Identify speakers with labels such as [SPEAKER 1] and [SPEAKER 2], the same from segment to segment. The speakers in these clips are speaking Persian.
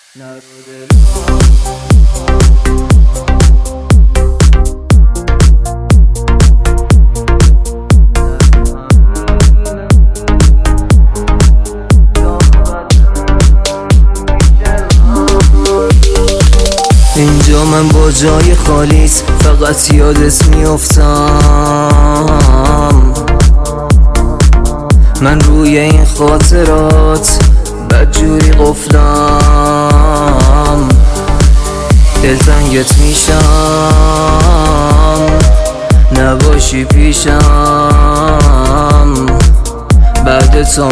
[SPEAKER 1] اینجا من با جای خالیت فقط یادت میافتم. من روی این خاطرات بدجوری قفلم، دلتنگت میشم نباشی پیشم. بعد تو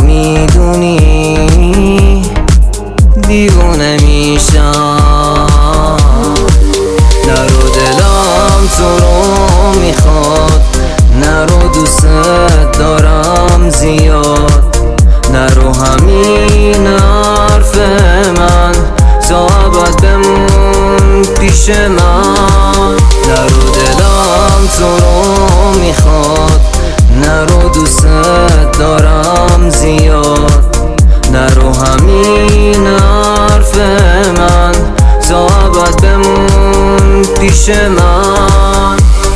[SPEAKER 1] میدونی دیوونه میشم. نرو دلم تو رو میخواد، نرو دوست دارم زیاد. نرو همین حرف من تا ابد بمون پیش من. نرو دلم تو رو میخواد، نرو دوست دارم زیاد. نرو همین حرف من تا ابد بمون پیش من.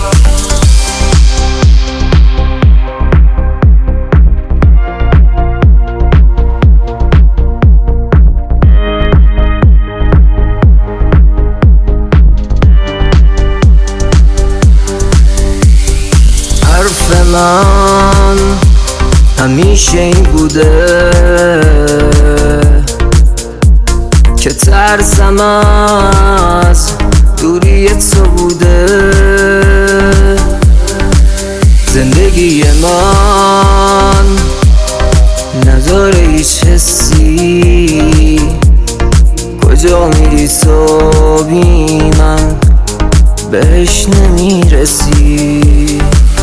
[SPEAKER 1] حرف من همیشه این بوده که ترسم از دوری تو بوده. زندگی من نداره هیچ حسی، کجا میری تو بی من بهش نمیرسی.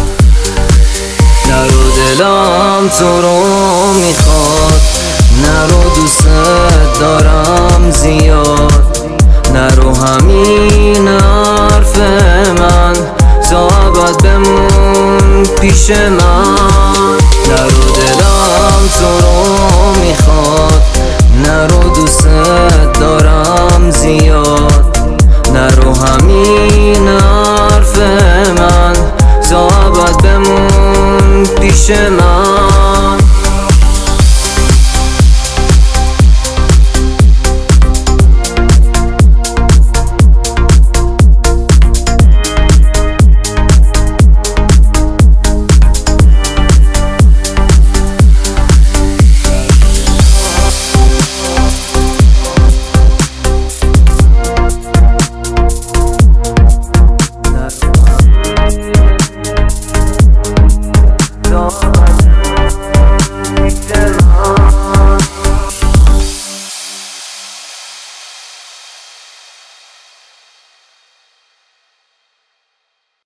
[SPEAKER 1] نرو دلم تو رو میخواد، نرو دوست دارم زیاد. نرو همین حرف من تا ابد بمون پیش من. نرو دلم تو رو میخواد، نرو دوست دارم زیاد. نرو همین حرف من تا ابد بمون پیش من.